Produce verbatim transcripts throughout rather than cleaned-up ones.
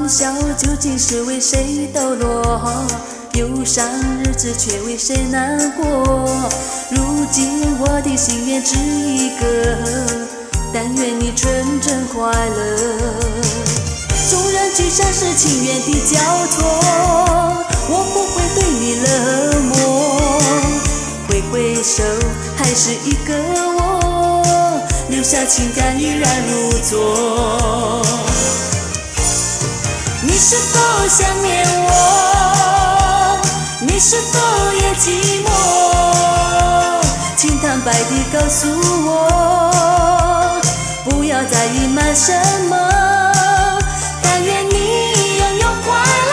笑究竟是为谁抖落？忧伤日子却为谁难过？如今我的心愿只一个，但愿你纯纯快乐。纵然聚散是情缘的交错，我不会对你冷漠。挥挥手，还是一个我，留下情感依然如昨。你是否想念我？你是否也寂寞？请坦白地告诉我，不要再隐瞒什么，但愿你拥有快乐。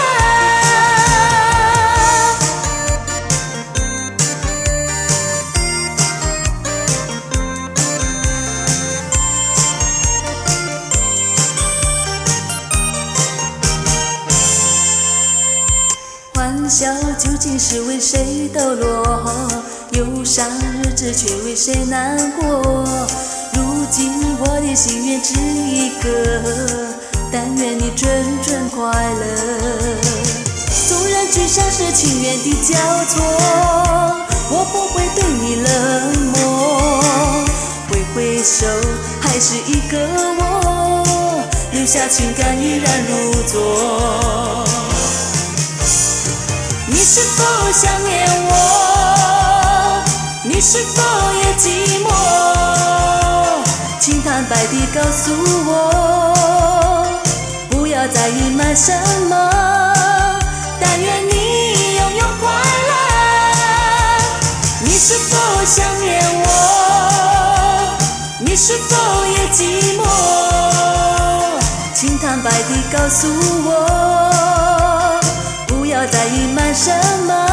欢笑究竟是为谁抖落？忧伤日子却为谁难过？如今我的心愿只一个，但愿你纯纯快乐。纵然聚散是情缘的交错，我不会对你冷漠。挥挥手，还是一个我，留下情感依然如昨。你是否想念我？你是否也寂寞？请坦白地告诉我，不要再隐瞒什么，但愿你拥有快乐。你是否想念我？你是否也寂寞？请坦白地告诉我，不要再隐瞒什么。